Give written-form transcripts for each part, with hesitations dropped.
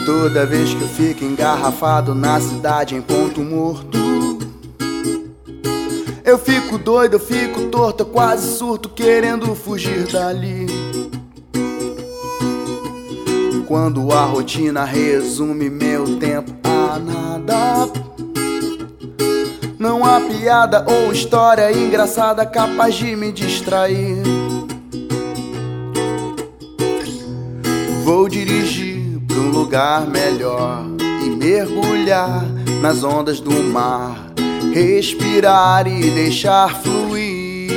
Toda vez que eu fico engarrafado na cidade em ponto morto, eu fico doido, eu fico torto, eu quase surto querendo fugir dali. Quando a rotina resume meu tempo a nada, não há piada ou história engraçada capaz de me distrair. Vou dirigir pra um lugar melhor e mergulhar nas ondas do mar, respirar e deixar fluir,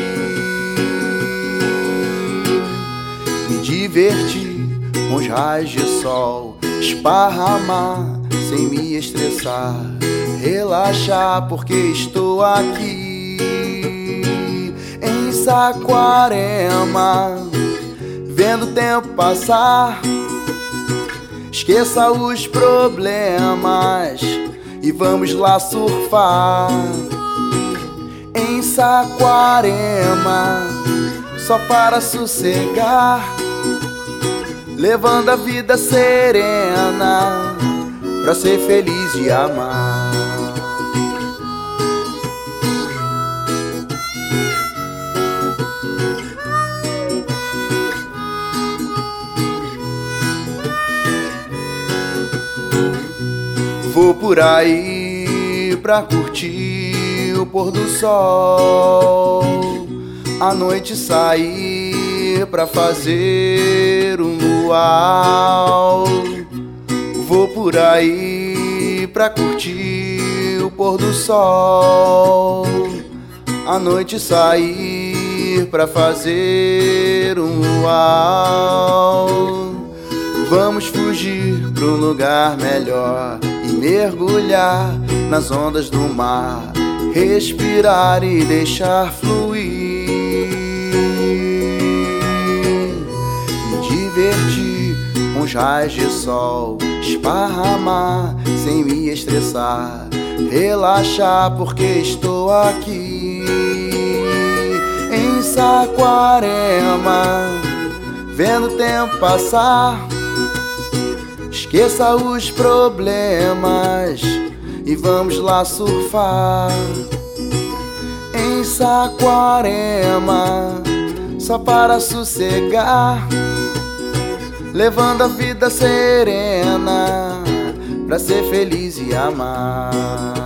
me divertir com os raios de sol, esparramar sem me estressar, relaxar porque estou aqui em Saquarema, vendo o tempo passar. Esqueça os problemas e vamos lá surfar em Saquarema, só para sossegar, levando a vida serena pra ser feliz e amar. Vou por aí pra curtir o pôr do sol, à noite sair pra fazer um luau. Vou por aí pra curtir o pôr do sol, à noite sair pra fazer um luau. Vamos fugir pra um lugar melhor e mergulhar nas ondas do mar, respirar e deixar fluir, me divertir com os raios de sol, esparramar sem me estressar, relaxar porque estou aqui em Saquarema, vendo o tempo passar. Esqueça os problemas e vamos lá surfar em Saquarema, só para sossegar, levando a vida serena pra ser feliz e amar.